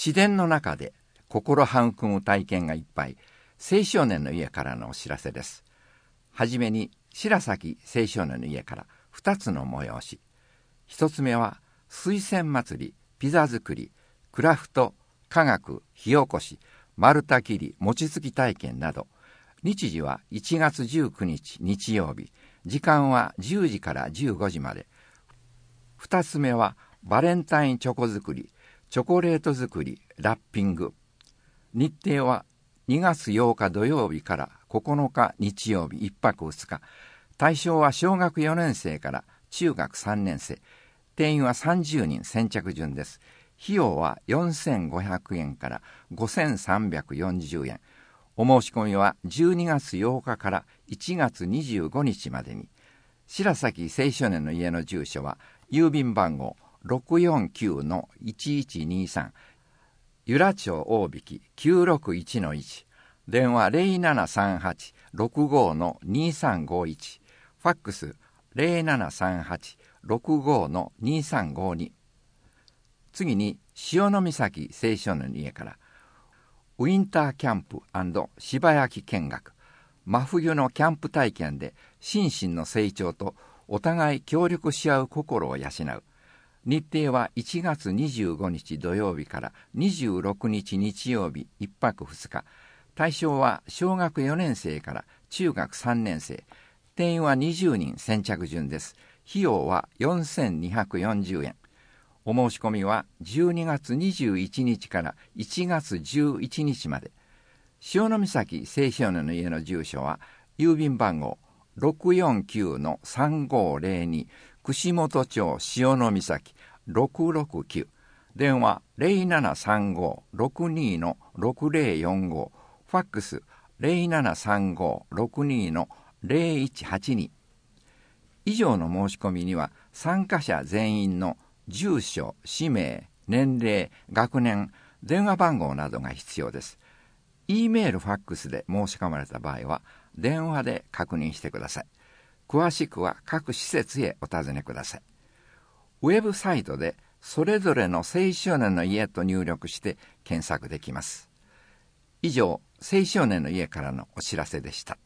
自然の中で心育む体験がいっぱい、青少年の家からのお知らせです。はじめに白崎青少年の家から2つの催し。1つ目は水仙祭り、ピザ作り、クラフト、科学、火起こし、丸太切り、餅つき体験など。日時は1月19日日曜日、時間は10時から15時まで。2つ目はバレンタインチョコ作り、チョコレート作り、ラッピング。日程は2月8日土曜日から9日日曜日1泊2日。対象は小学4年生から中学3年生。定員は30人先着順です。費用は4500円から5340円。お申し込みは12月8日から1月25日までに。白崎青少年の家の住所は郵便番号 649-1123 由良町大引 961-1、 電話 0738-65-2351、 ファックス 0738-65-2352。 次に潮岬青少年の家からウィンターキャンプ&柴焼き見学。真冬のキャンプ体験で心身の成長とお互い協力し合う心を養う。日程は1月25日土曜日から26日日曜日1泊2日。対象は小学4年生から中学3年生。定員は20人先着順です。費用は4240円。お申し込みは12月21日から1月11日まで。潮岬青少年の家の住所は郵便番号 649-3502 串本町潮岬669、電話 0735-62-6045、ファックス 0735-62-0182。以上の申し込みには参加者全員の住所、氏名、年齢、学年、電話番号などが必要です。E メール、ファックスで申し込まれた場合は電話で確認してください。詳しくは各施設へお尋ねください。ウェブサイトでそれぞれの青少年の家と入力して検索できます。以上、青少年の家からのお知らせでした。